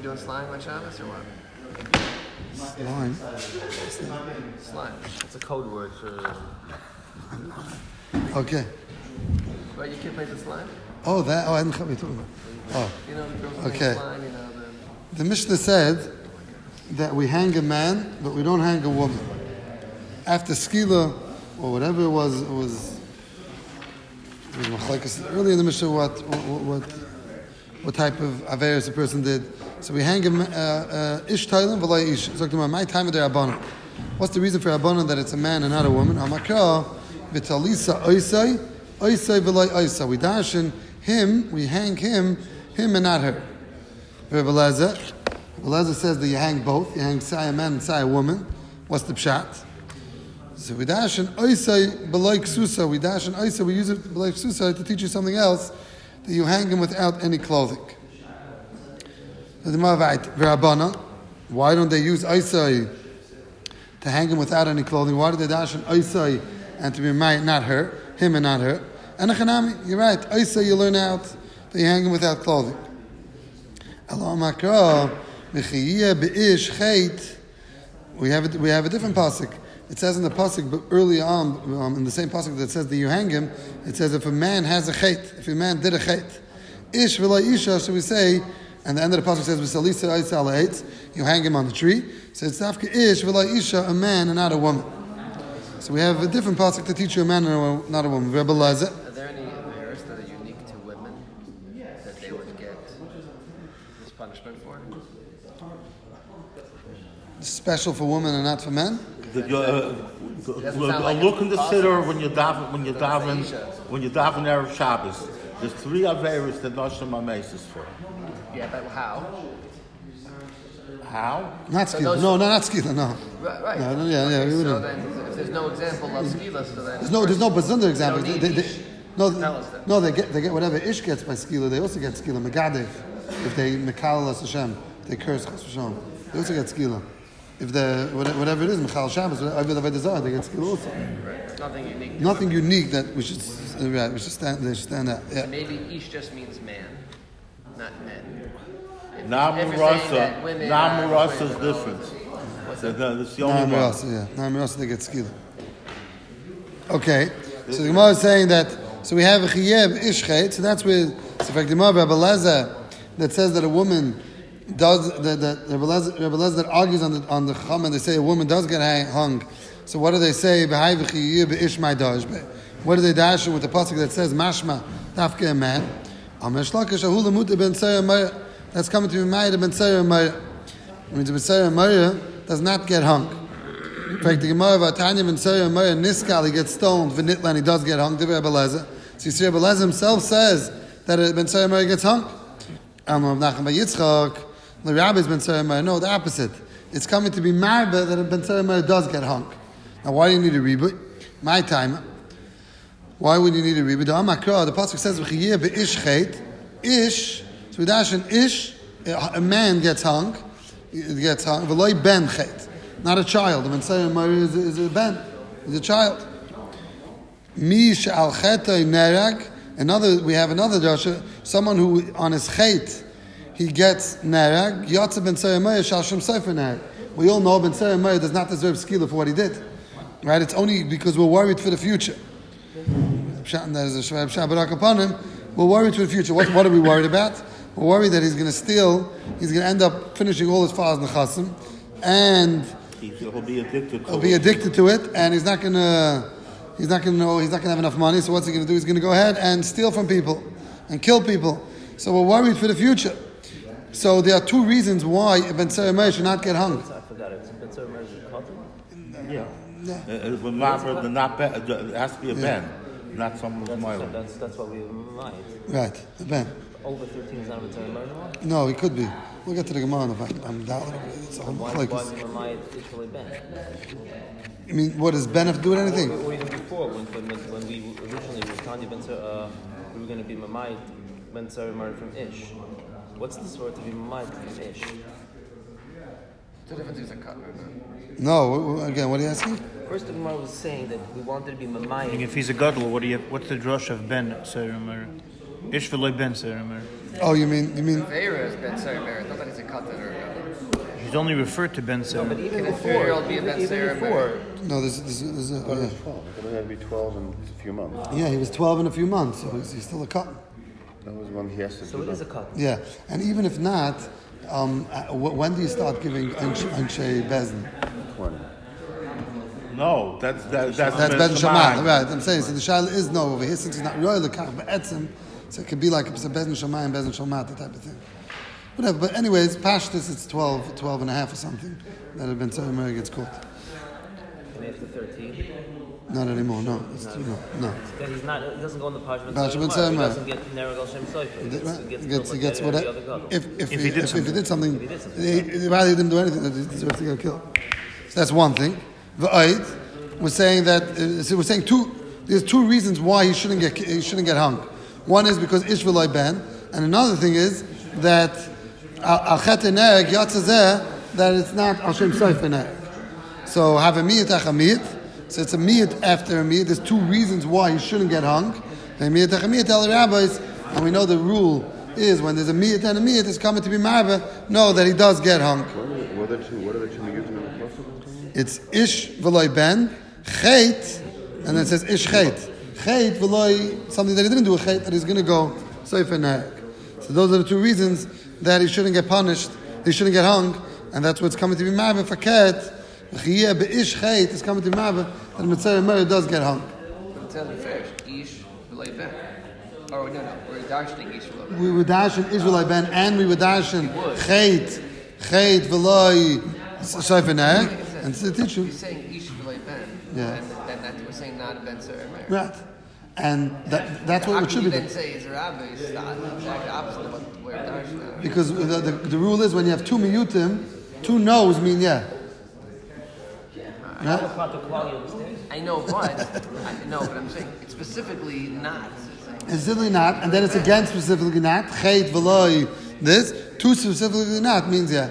we doing slime on Shabbos or what? Slime. Slime. It's a code word for. Okay. Right, you can't play the slime. Oh, that. Oh, I didn't know what you're talking about. Oh. You know, the girls Okay. slime. You know The Mishnah said that we hang a man, but we don't hang a woman. After skila or whatever it was machlekes early in the Mishnah what type of averis a person did. So we hang him ish tailim v'lay ish. So my time of the Rabbanon. What's the reason for Rabbanon that it's a man and not a woman? Amakra v'talisa oisai v'lay oisai. We dashen him, we hang him and not her. Rabbi Elazar says that you hang both. You hang sai a man and sai a woman. What's the pshat? So we dash an oisai b'lay ksusa. We dash an oisai. We use it b'lay ksusa to teach you something else, that you hang him without any clothing. Why don't they use oisai to hang him without any clothing? Why do they dash an oisai and to be married, not her, him and not her? And you're right. Oisai you learn out that you hang him without clothing. We have a different pasuk. It says in the pasuk, but early on, in the same pasuk that says that you hang him, it says if a man has a chait, if a man did a chait, ish v'la isha, so we say, and the end of the pasuk says v'salisa oisai ala eitz, you hang him on the tree. So it's tafka ish v'la isha, a man and not a woman. So we have a different pasuk to teach you a man and not a woman. Rabbi Elazar. Are there any averis that are unique to women that they would get this punishment for? Special for women and not for men? Look in the siddur when you daven Erev Shabbos. There's 3 averis that Noshim Amesis for. Yeah, but how? How? Not skila. No, not skila. No. Right. No, Okay, we so don't. then, if there's no example of skila, so then There's no bazunda example. Tell us They get whatever ish gets by skila. They also get skila. Megadev, if they mekal as Hashem, they curse Chas v'Shalom. They also get skila. If the whatever it is, Mechal Shabbos, whatever the desire, they get skill also. Right. Nothing unique. Nothing unique that we should stand out. Yeah. Maybe ish just means man, not men. Namurasa is different. That's the only one. Namurasa, they get skill. Okay, so the Gemara is saying that. So we have a chiyeb ishchet. So that's where. So in fact, the Gemara Rabbi Elazar that says that a woman does that Rabbi Elazar that argues on the chum, and they say a woman does get hung. So what do they say? What do they dash with the pasuk that says mashma dafke a man? That's coming to be ma'id ben Tzayir Maya. Means ben Tzayir Maya does not get hung. In fact, the Gemara of Atanya ben Tzayir Maya Niskal, he gets stoned. V'nitlan, he does get hung. Rabbi Elazar. So you see, Rabbi Elazar himself says that ben Tzayir Maya gets hung. Amar Nachman bar Yitzchak, the rabbis ben Tzayir Maya. No, the opposite. It's coming to be marba that ben Tzayir Maya does get hung. Now, why do you need a rebut? My time. Why would you need a rebut? The pasuk says v'chiyeh be'ish chet ish. So we dash an ish, a man gets hung. V'loi ben chet, not a child. The ben Tzayir Maya is a ben, is a child. Mi she'al chetay nerag. We have another drasha. Someone who on his chet he gets nerag. Yatsa ben Tzayir Maya shal shem sefer nerag. We all know ben Tzayir Maya does not deserve skila for what he did. Right? It's only because we're worried for the future. There's a Shabbat barak upon him. We're worried for the future. What are we worried about? We're worried that he's going to steal. He's going to end up finishing all his father's nechasim, and he'll be addicted to it, and he's not going to have enough money. So what's he going to do? He's going to go ahead and steal from people and kill people. So we're worried for the future. So there are 2 reasons why ben Tzayir Maya should not get hung. I forgot it. Ben Tzayir Maya is a Yeah. It has to be a ben, not someone who's minor. That's what we might. Right, a ben. Over 13 is not a Ben Tzayir Maya anymore? No, he could be. We'll get to the Gemara in a fact. I'm doubting it's a whole Why like. is literally Ben? I mean, what does Ben have to do with anything? Or even before, when we originally were Tanya Ben Tzayir, we were going to be Mamait Ben Tzayir Maya from Ish. What's this word to be Mamait from Ish? 2 different things are cut, right? No, again, what are you asking? First, the Gemara was saying that we wanted to be Mamait. If he's a gadol, what's the drush of Ben Tzayir Maya? Ish v'loy ben Sarah Mer. Oh, you mean? Avera is Ben Sarah Mer. It's not like it's a katan or a gadol. He's only referred to ben Sarah. But even Can a before, 4-year-old be a Ben even Sarah before, No, there's But it's 12. It's going to be 12 in a few months. yeah, he was 12 in a few months, so he's still a cotton. That was when he has to so do it is a that. cut. Yeah, and even if not, when do you start giving Anshe Bezin? 20. No, that's That's Ben Shammai, right? I'm saying so. The shaila is no over here since he's not royal lekach be'etzim, so it could be like it's a Bezin Shammai and Bezin Shamat, the type of thing. Whatever. But anyways, Pashtus it's 12 and a half or something that had been Sarah Mary gets caught. And after 13, Not anymore. No, it's too no. then he doesn't go in the Pashman Pashman He Sarah Mer. doesn't get Nergal Shem Sofer. He gets whatever. If he did something, If he did something. he rather didn't do anything, that he deserves to get killed. So that's one thing. The Eid was saying that we're saying there's two reasons why he shouldn't get hung. One is because Ish v'loy ben, and another thing is that al chet eneg yatzazeh that it's not al shem sofer eneg. So have a miyat achamiyat. So it's a miyat after a miyat. There's two reasons why he shouldn't get hung. A miyat achamiyat tell the rabbis, and we know the rule is when there's a miyat and a miyat is coming to be marba, know that he does get hung. What are the two miyutim in the Pasuk? It's ish v'loy ben, chait, and then it says ish chait. Chait v'loy, something that he didn't do a chait, that he's going to go sofer nehek. So those are the two reasons that he shouldn't get punished, he shouldn't get hung, and that's what's coming to be marba for ket. Chiyeh be'ish chait is coming to be marba, and Mitzvah Mer does get hung. Tell me first, Ish v'loy Ben. Or no, we're darshaning Ish v'loy Ben. We would dash in Israel ben, and we would dash in chait v'loy sofer nehek, and to teach you. He's saying Ish v'loy Ben. Yeah. And that we're saying not a Ben Sarah Mer. Right. And that's what How it should can you be. then say it's a rabbi? It's the exact opposite of what we're darshaning. Because the rule is when you have two miyutim, two no's mean yeah. Right? I know, but I'm saying it's specifically not. It's specifically not, and then it's again specifically not. Chait v'loy this. Two specifically not means yeah.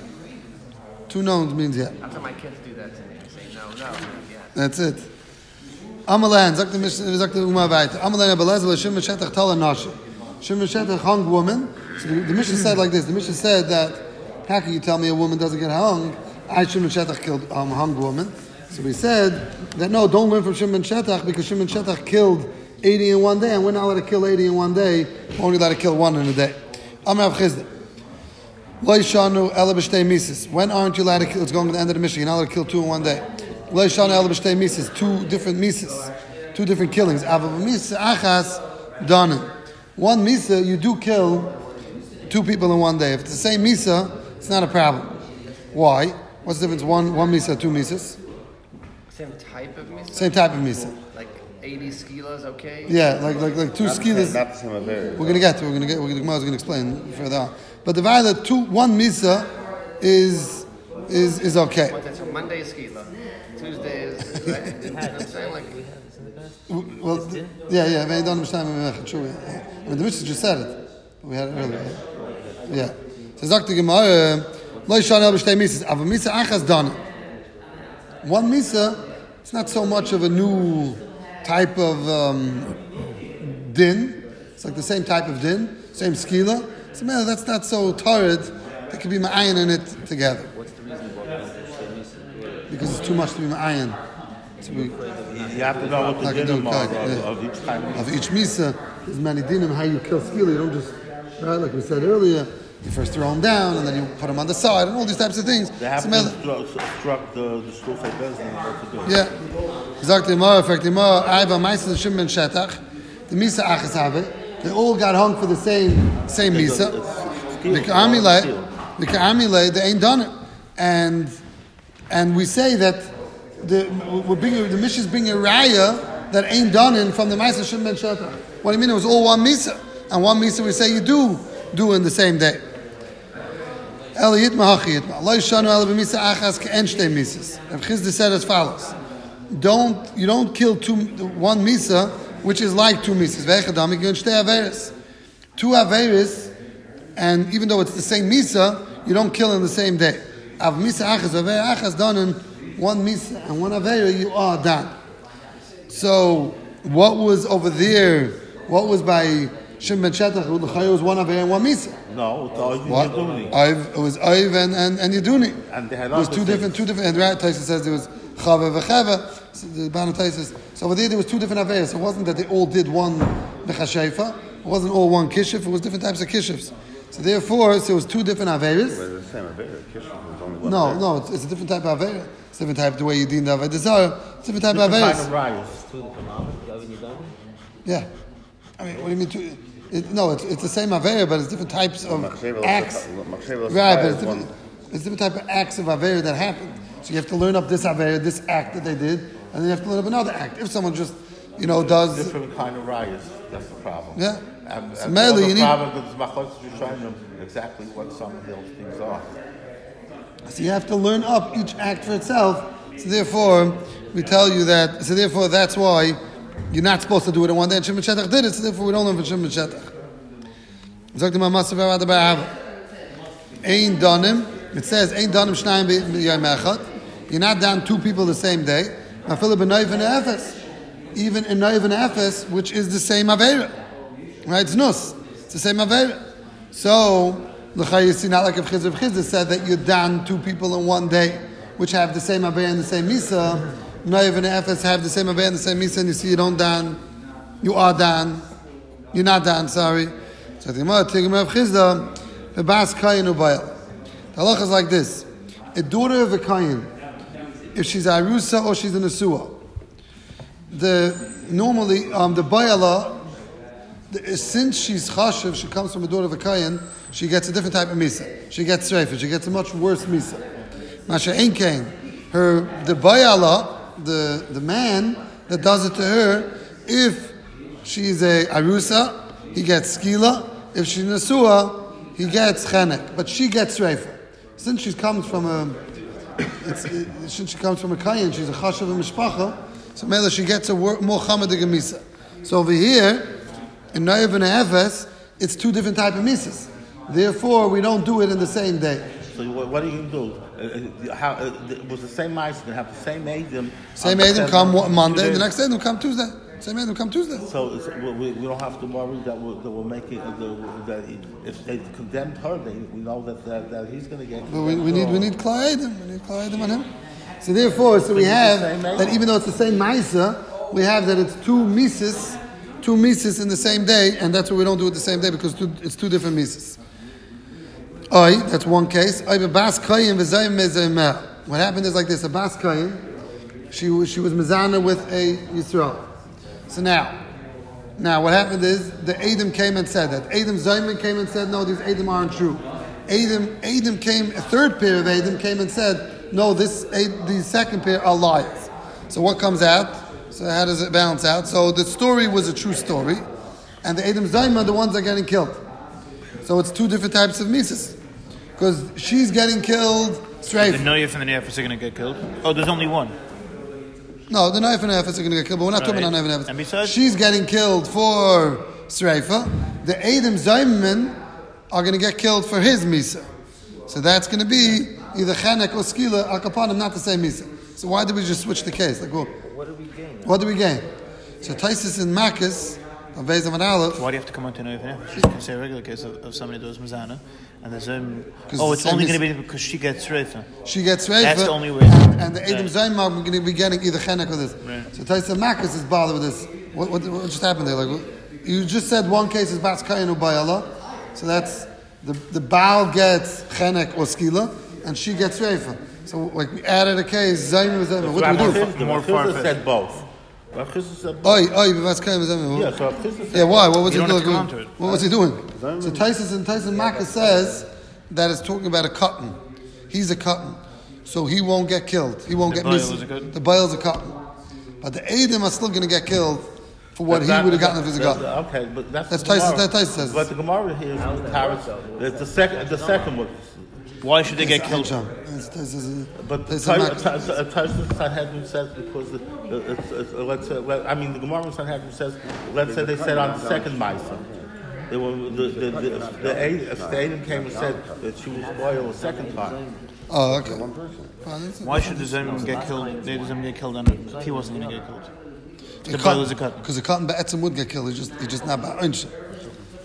Two no's means yeah. After my kids do that to me, I say no, yes. That's it. Amalan, sagt the Umar weiter. Amalan abelazah l'shim v'shetach tala nashi. Shim v'shetach hung woman. So the Mishnah said like this. The Mishnah said that how can you tell me a woman doesn't get hung? I Shim v'shetach killed hung woman. So we said that no, don't learn from Shimon Shetach because Shimon Shetach killed 80 in one day, and we're not allowed to kill 80 in one day. We're only allowed to kill one in a day. Amar Chisda. Lo yishanu ela b'shtei mises. When aren't you allowed to kill? It's going to the end of the Mishnah. You're not allowed to kill two in one day. Lo yishanu ela b'shtei mises. Two different mises. Two different killings. Ava b'mises achas danen. One misa, you do kill two people in one day. If it's the same misa, it's not a problem. Why? What's the difference? One misa, two misas? Same type of misa? Same type of misa. Like 80 skilas, okay? Yeah, like two skilas. Not the same Avera. We're going to get to. The Gemara is going to explain further on. But the value that one misa is okay. So Monday is skila, Tuesday is right? You know what I'm saying? Like, Well, yeah. I mean, sure. I mean, the Mishnah just said it. But we had it earlier. Yeah. So Dr. Gemara, lo yishanu el b'shtei misas. Ava misa achas done. One misa, it's not so much of a new type of din. It's like the same type of din, same skila. So man, that's not so torrid. There could be ma'ayin in it together. What's the reason why Because it's too much to be ma'ayin. So we, You have to know what the Like a dinim dude, are yeah. of each time. of each misa, there's many dinim how you kill skila. You don't just, right, like we said earlier, you first throw them down and then you put them on the side and all these types of things. They have So, to man, instruct the Stufei Bezdin what to do. yeah. Sagt the Mara, fact the Mara, Aiva Meisa the Shimon Shetach, the Misa Achas have it. They all got hung for the same Misa. The Ka'amile, they ain't done it. And we say that the Mishnah is bringing a raya that ain't done it from the Meisa Shimon Shetach. What do you mean? It was all one Misa. And one Misa we say you do in the same day. Eliyit Mahachiyit Ma. Lo yishanu ela b'misa achas ke'en shtei misas. Rav Chisda said as follows: you don't kill one misa which is like two misas. Ve'echadam yikun shtei averis. Two averis, and even though it's the same misa, you don't kill in the same day. Av misa achas aver achas done in one misa and one aver you are done. So what was over there? What was by Shimon ben Shetach, was one Aveira and one Misa. No, it's always What? Yeduni. It was Oiv and Yeduni. And they had It was other two different, and Rat Taisa says there was Chava v'Chava. So the Banu Taisa. So over there was two different Aveiras. It wasn't that they all did one Mechashefa. It wasn't all one Kishif. It was different types of Kishifs. So therefore, it was two different Aveiras. It's the same Aveira. Kishon was only one. No, it's a different type of Aveira. It's a different type of the way you deem the Aveiras. It's a different type of Kind of Aveiras. riots. Yeah. I mean, what do you mean two? It's the same Aveira, but it's different types of acts. Right, but it's different type of acts of Aveira that happened. So you have to learn up this Aveira, this act that they did, and then you have to learn up another act. If someone just, does... Different kind of riots. That's the problem. Yeah. And So mainly you the need... problem is Machos is showing them exactly what some of those things are. So you have to learn up each act for itself. So therefore, we tell you that... So therefore, that's why you're not supposed to do it in one day. And Shimon Shetach did it, so therefore we don't learn from Shimon Shetach. Ein danim. It says, Ein danim shnayim b'yom echad. You're not down two people the same day. Even in Noiv and Ephes, which is the same Aveira. Right? It's Nus. It's the same Aveira. So, l'chai you see, not like if Chizr said that you're down two people in one day, which have the same Aveira and the same Misa. Noiv and Ephes have the same Aveira and the same Misa, and you see you don't down. You are down. You're not down, sorry. So the Gemara, Tigim Rav Chizda, the Bas Kayin Ubayal. The halacha is like this. A daughter of a Kayin, if she's a Arusa or she's a Nesua, normally the Bayala, since she's Chashav, she comes from a daughter of a Kayin, she gets a different type of Misa. She gets Sreifa, she gets a much worse Misa. Masha Ein Kain, the Bayala, the man that does it to her, if she's a Arusa, he gets Skila. If she's Nesua, he gets Chenek. But she gets Sreifa. Since she comes from a Kayin, she's a Chashav and Mishpacha, so Mela she gets a more Chamadig Misa. So over here, in Noiv and Efes, it's two different type of Misas. Therefore, we don't do it in the same day. So what are you going to do? It was the same mice, they have the same Adam. Same Adam come Monday, the next Adam come Tuesday. Same Adam come Tuesday. So we don't have to worry that we'll make it, that if they condemned her, we know that he's going to get... But we need Klai Adam. We need Klai Adam on him. So therefore, we have that even though it's the same Maisa, we have that it's two mises in the same day, and that's what we don't do it the same day because it's two different mises. That's one case. What happened is like this: a Bas Kayin, she was mezana with a Yisrael. So now what happened is the Adam came and said that. Adam Zayman came and said, no, these Adam aren't true. Adam came, a third pair of Adam came and said, no, the second pair are liars. So what comes out? So how does it balance out? So the story was a true story, and the Adam Zayman, the ones that are getting killed. So it's two different types of mises. Because she's getting killed straight. The Noyef and the Nefes are going to get killed? Oh, there's only one. No, the Noyef and the Nefes are going to get killed, but we're not talking about Noyef and Nefes. And besides? She's getting killed for Sreifa. The Adam Zayman are going to get killed for his misa. So that's going to be either Chenek or Skila, Al Kapanim, not the same misa. So why did we just switch the case? Like, well, What do we gain? what do we gain? So Taisis and Makis, of Beis Amad Aleph. Why do you have to come on to Noyef and Nefes? You can say a regular case of somebody that does Mazana. And there's it's only going to be because she gets Reifa. She gets Reifa. That's the only way. And the Adam Zaymar, we're going to be getting either Chenek or this. Right. So Taisa Makis is bothered with this. What just happened there? Like, you just said one case is Bas Kayin Ubayala. So that's the Baal gets Chenek or Skila, and she gets Reifa. So like we added a case, Zaymar with Zaymar. What do we do? More far-fetched. Said both. Bas Kayin with Zaymar. Yeah, so Chizda said why? What was he You don't have to come doing? onto it. What was he doing? So Tyson Makis says that it's talking about a cotton. He's a cotton. So he won't get killed. He won't get missed. The Bail's a cotton. But the Adam are still going to get killed for what he would have gotten if he's a cotton. Okay, but that's Tyson says. But the Gemara here is the second one. Why should they get killed? But Tyson Sanhedrin says because the Gemara Sanhedrin says, let's say they said on the second Maisa. The Adam came and said that she was loyal a second time. Oh, okay. Why should the Zayman get killed? They doesn't get killed and he wasn't going to get killed. The Baal is a cotton. Because the cotton Ba'etzim would get killed. He's just not Ba'unsh.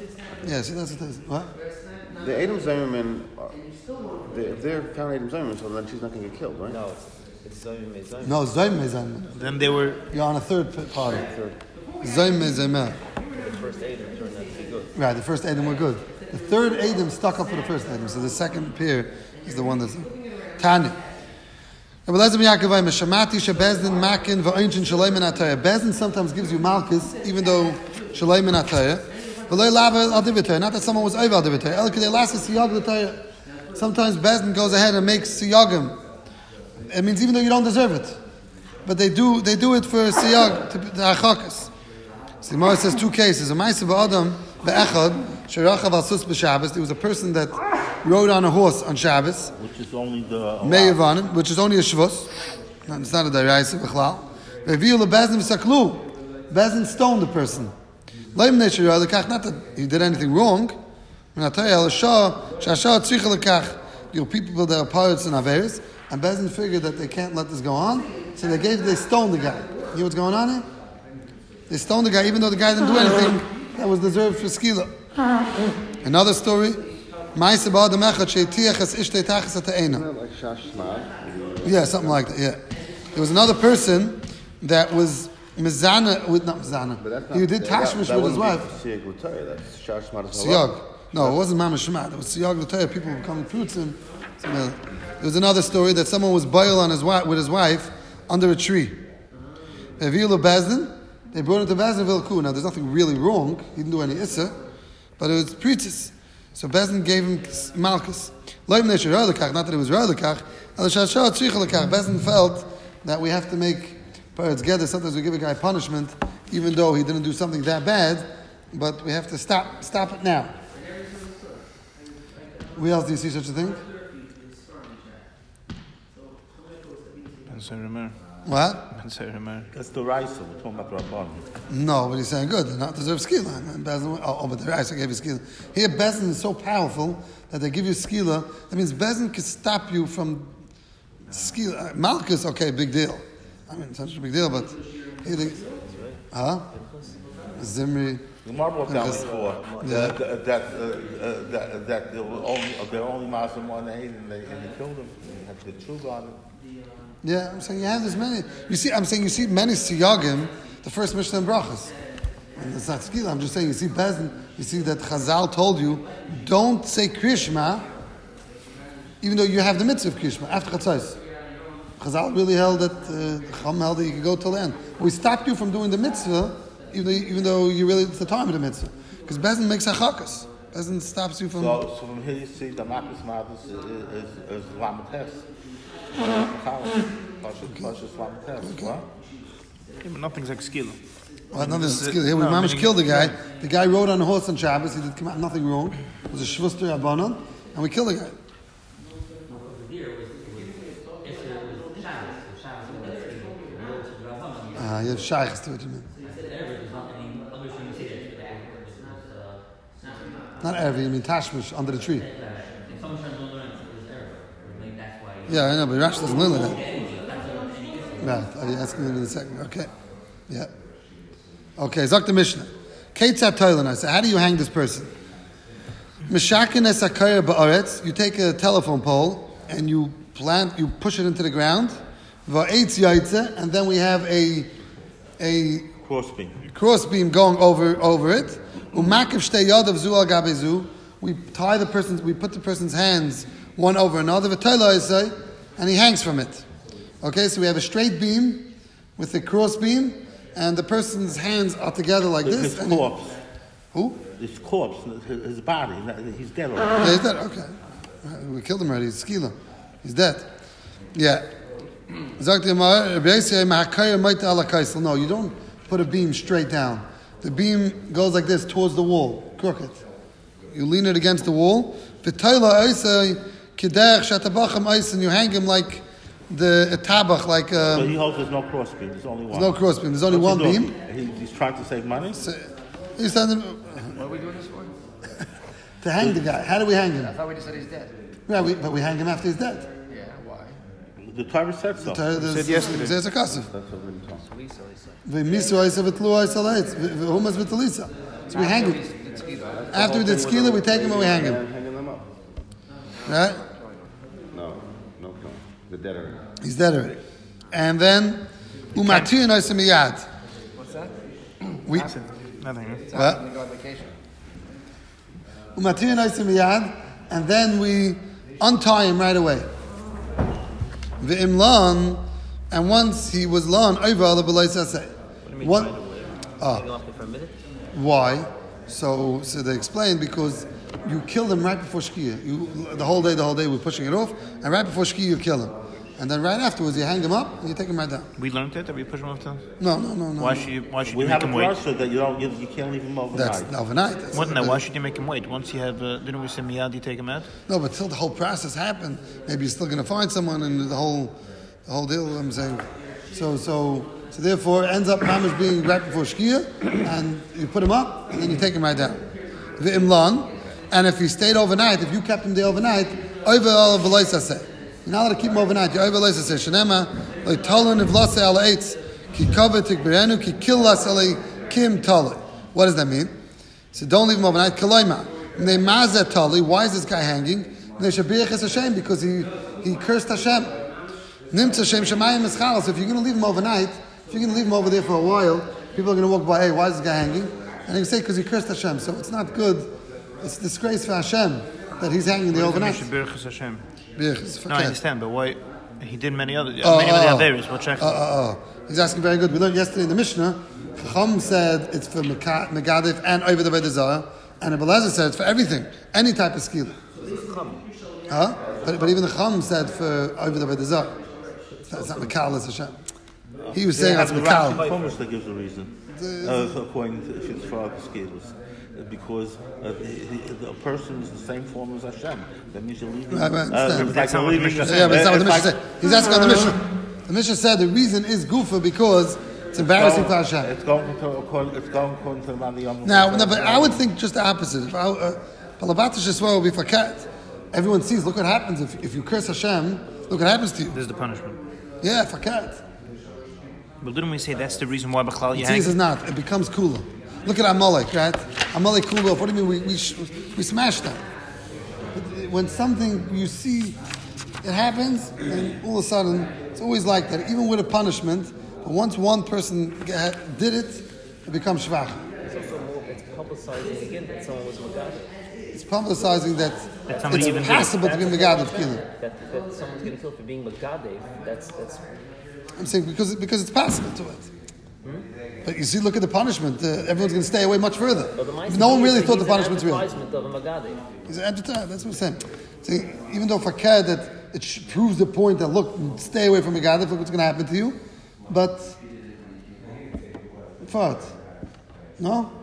Yeah, see, that's what it is. What? The Adam Zimmerman, if they're found Adam Zimmerman, so then she's not going to get killed, right? No, it's Zoyim. No, Zayim. Then they were. You're on a third party. Zayim. The first Adam turned out to be good. Right, the first Adam were good. The third Adam stuck up for the first Adam, so the second pair is the one that's Tanya. Bezdin sometimes gives you malchus, even though Shalayman Atayah. Not that someone was over Adivitayah. Sometimes Bezdin goes ahead and makes siyagim. It means even though you don't deserve it, but they do it for siyag to achakas. So the Gemara says two cases. A ma'aseh ba'adam be'echad sherachav al sus b'Shabbos. There was a person that rode on a horse on Shabbos, which is only the Me'avanim, which is only a shvus. It's not a daraisa b'chlal. Reviu leBezdin v'saklu. Bezdin stoned the person. Not that he did anything wrong. Your people that are pirates and averis, and Bezdin figured that they can't let this go on, so they stoned the guy. You know what's going on here? They stoned the guy, even though the guy didn't do anything that was deserved for skila. Another story. Yeah, something like that. Yeah, there was another person that was mizana with not mizana. He did tashmish with his wife. Siyag. No, it wasn't mama shema. It was siyag l'tayah. People were coming fruits in. There was another story that someone was boiled on with his wife under a tree. They brought him to Bezdin Vilku. Now, there's nothing really wrong. He didn't do any issa, but it was preaches. So Bezdin gave him malchus. Not that it was ro'elekach. Bezdin felt that we have to make parents together. Sometimes we give a guy punishment, even though he didn't do something that bad, but we have to stop it now. Where else do you see such a thing? What? That's the Raisa. We're talking about Rabban. No, but he's saying good. They not deserve skila. But the Raisa gave you skila. Here, Bezdin is so powerful that they give you skila. That means Bezdin can stop you from skila. Malchus, okay, big deal. I mean, it's not such a big deal, but Zimri. The Gemara brought down before that they're only Muslim one aid and they killed him. They had to get true on it. Yeah, I'm saying you have this many. You see many siyagim. The first Mishnah and Brachas. And it's not skila. I'm just saying. You see Bezdin. You see that Chazal told you don't say Krishma, even though you have the mitzvah of Krishma after Chatzos. Chazal really held that Chum held that you could go till the end. We stopped you from doing the mitzvah, even though it's the time of the mitzvah, because Bezdin makes hachakas. Bezdin stops you from. So from here you see the Makas Madas is Lamates. Nothing's like skila. Well, nothing's skila. Here we managed to kill the guy. The guy rode on a horse on Shabbos. He did come out nothing wrong. It was a shvus d'Rabbanan, and we killed the guy. You have shaykhs to it, you mean? Not Erev, you mean Tashmish, under the tree. Yeah, I know, but Rashi doesn't learn that. Right, are you asking me in a second? Okay. Yeah. Okay, Zok the Mishnah. Keitzat Toilan, I said, how do you hang this person? Mishakin es hakayah ba'aretz, you take a telephone pole and you push it into the ground. Va'etz yaitze, and then we have a crossbeam going over it. Umakiv shtei yadav zu al gabe zu. We put the person's hands one over another, and he hangs from it. Okay, so we have a straight beam with a cross beam, and the person's hands are together like this. His corpse. Who? His corpse, his body. He's dead already. Yeah, he's dead. Okay, we killed him already. He's skila. He's dead. Yeah. No, you don't put a beam straight down. The beam goes like this towards the wall, crooked. You lean it against the wall. And you hang him like a tabach, like. So he holds there's no cross beam. There's only one. There's no cross beam. There's only one beam. He's trying to save money. So, he's standing. What are we doing this for? To hang the guy. How do we hang him? I thought we just said he's dead. Yeah, but we hang him after he's dead. Yeah, why? The Torah said so. Said yesterday. There's a kasif. So we hang him. did Skila. After we did Skila, we take him and we hang him. Hanging them up. Right? No. The dead are. He's dead already. And then, Umatir Nosim Miyad. What's that? We, Nothing. It's What? after they go on vacation. Umatir Nosim Miyad, and then we untie him right away. V'imlan, and once he was lan, over all the below say. What do you mean One, right away? Oh. Hang off there for a minute? Why? So they explained because you killed him right before Shkia. The whole day we're pushing it off, and right before Shkia you kill him. And then right afterwards you hang him up and you take him right down. We learned it, that we push him off to. No. Why should you We make have a him wait? brochure that you can't leave him overnight. That's overnight. That's More than that, why should you make him wait? Once you have, didn't we say miyad, you take him out? No, but till the whole process happened, maybe you're still going to find someone in the whole deal. I'm saying, so therefore it ends up mamish being right before Shkia, and you put him up, and then you take him right down. The imlan, and if he stayed overnight, if you kept him there overnight, over all of the you're not allowed to keep him overnight. You're over loisa shenema like talon of lase ala eitz ki kaveh tikberenu ki killas ala kim tali. What does that mean? So don't leave him overnight. Kaloima ne'mazeh tali. Why is this guy hanging? Ne'shabirich es Hashem, because he cursed Hashem. Nimtza Hashem shemayim eschalos. If you're going to leave him overnight, if you're going to leave him over there for a while, people are going to walk by. Hey, why is this guy hanging? And they say because he cursed Hashem. So it's not good. It's a disgrace for Hashem that he's hanging there overnight. No, I understand, but why? He did many other of the Averis. What check? He's asking very good. We learned yesterday in the Mishnah, Chacham said it's for Megadif and over the Vedazah, and Abelazar said it's for everything, any type of skill. But even the Chacham said for over the Vedazah. It's not Mekal, it's Hashem. He was saying that's Mekal. Thomas that gives a reason, according to if it's for other skills. Because a person is the same form as Hashem. That means you're leaving. That's not what the Mishnah said. Yeah, but that's not what the Mishnah said. He's asking on the Mishnah. The Mishnah said the reason is Gufa because it's embarrassing for Hashem. It's going according to the man. Now, but I would think just the opposite. Palabatish Yisrael will be fakat. Everyone sees. Look what happens if you curse Hashem. Look what happens to you. This is the punishment. Yeah, fakat. But didn't we say that's the reason why B'chlal you See, hang? this is not. It becomes cooler. Look at Amalek, right? Amalek cooled off. What do you mean? We smashed them. But when something you see, it happens, and all of a sudden, it's always like that. Even with a punishment, but once one person did it, it becomes shvach. It's also more, it's publicizing again that someone was Megadif. It's publicizing that somebody even it's did it. possible to be Megadif killing. That someone's getting killed for being Megadif. That's. I'm saying because it's possible to it. But you see, look at the punishment. Everyone's going to stay away much further. No one really thought the punishment's real. Of a Megadif. He's an advertisement. That's what I'm saying. So even though fakir that it proves the point that look, stay away from Megadif. Look what's going to happen to you. But what? No.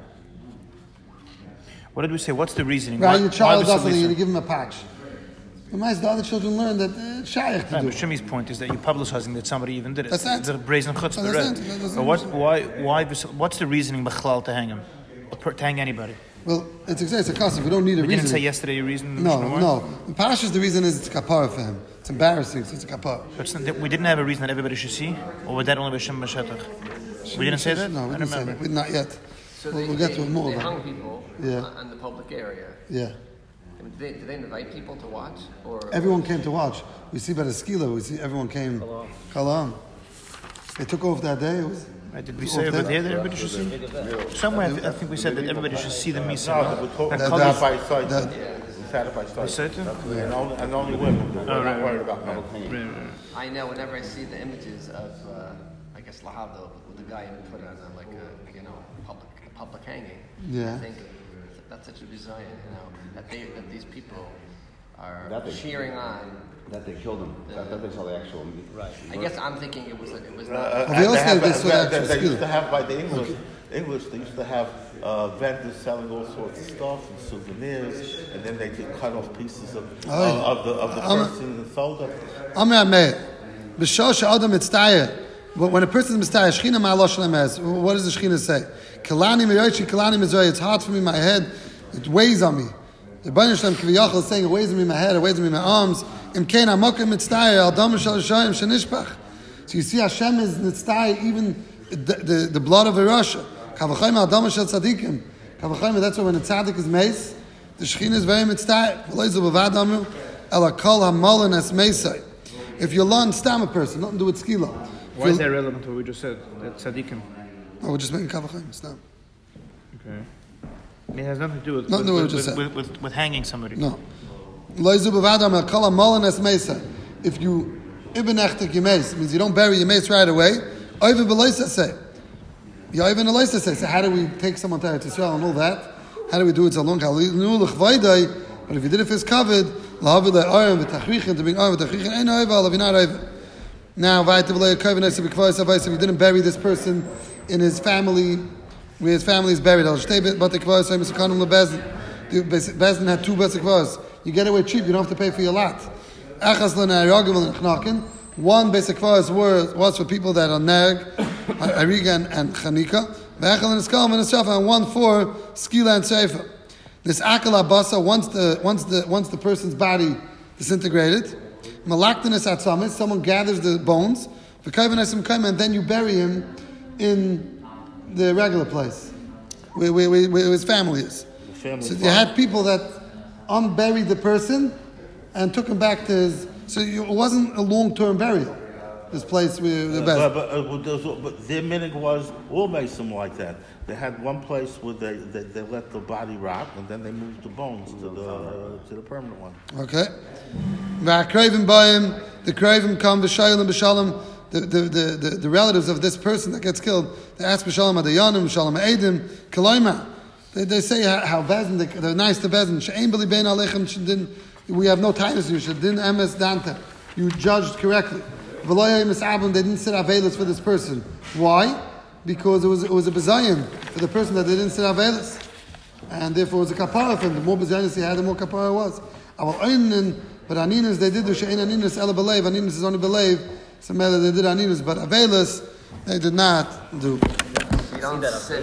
What did we say? What's the reasoning? Right, your child does something, Lisa? you give him a patch. The other children learn that shaykh to Right, do. but Shimi's point is that you're publicizing that somebody even did it. That's it. It's a brazen chutzpah, That's right? it. That's But what's the reasoning B'chlal to hang him? To hang anybody? Well, it's a custom. We don't need a We reason. didn't say yesterday a reason. No. In Parashas, the reason is it's kapara for him. It's embarrassing, so it's a kapara. But we didn't have a reason that everybody should see, or was that only B'Shem B'Shetach? We didn't say that. No, we I didn't say remember. that. Not yet. So We'll get to it more. They But hung people in the public area. yeah. Did they invite people to watch? Or Everyone came to watch. We see by the skila, we see everyone came. Kalam. They took off that day. It was. Right, did we say over there that everybody should see? Somewhere I think we said that everybody should see the Misa. No, we told That that colours- by sight. that- We said it by sight. You said it? And only women. We're not worried about men. I know whenever I see the images of, I guess Lahavdil with the guy put on public hanging. Yeah. I think that's such a bizarre, that these people are That they- cheering on. That they killed him. That they saw the actual. Right. I guess I'm thinking it was not. Well, they They also have- did this with actual they used skill. to have by the English. They used to have vendors selling all sorts of stuff and souvenirs, and then they could cut off pieces of the person and sold them. Amr Meir. B'shor she'adam mitztayeh. But when a person is mitztayeh, Shechina ma'alosh le'mez. What does the Shechina say? Kalani me'yochi, kalani me'zoy. It's hard for me in my head. It weighs on me. The Bnei Shalom Kiviyachal is saying it weighs on me in my head, it weighs on me in my arms. Im kein amokim mitztayeh, al dam shal shoyim shenishpach. So you see Hashem is mitztayeh even the blood of a Rasha. Kavachayim al dam shal tzadikim. Kavachayim, that's why when a tzaddik is meis, the Shekhinah is very mitzvah. V'loizu b'vadamu ela kol hamalin es meisai. If you learn stam a person, nothing to do with skila. Why is that relevant to what we just said? That tzaddikim. Oh, we're just making kavachayim stam. Okay. It has nothing to do with Nothing to do with what we just said. With hanging somebody. No. Loizu b'vadamu ela kol hamalin es meisai. If you ibn echtek yemes, means you don't bury your mace right away. Oiven b'loisa say. You even Eloisa says, so how do we take someone to Eretz Yisrael and all that? How do we do it so long? But if you did it for his covered, to bring now, if you didn't bury this person in his family, where his family is buried, Bezdin had 2 Besekvos. You get away cheap, you don't have to pay for your lot. One basic was for people that are Neg, Ariga and Chanika. And one for Skila and Seifa. This Akala Basa, once the person's body disintegrated, Malaktanis Atzamis, someone gathers the bones, and then you bury him in the regular place where his family is. So you had people that unburied the person and took him back to his. So it wasn't a long-term burial. This place where the best. But their minhag was all Mason like that. They had one place where they let the body rot, and then they moved the bones to the permanent one. Okay. The Kravim come b'shalom. The relatives of this person that gets killed, they ask b'shalom adayanim, b'shalom edim, kalaima. They say how Bezin, they're nice to Bezin. She'ein b'li bein alechem shedin. We have no tightness. You should din emes danta. You judged correctly. They didn't sit avelis for this person. Why? Because it was a bezayin for the person that they didn't sit avelis, and therefore it was a kapara for him. The more bezayin he had, the more kapara was. But aninas they did do she'ein aninas ela belev. Aninas is only belev. Some they did aninas, but avelis they did not do.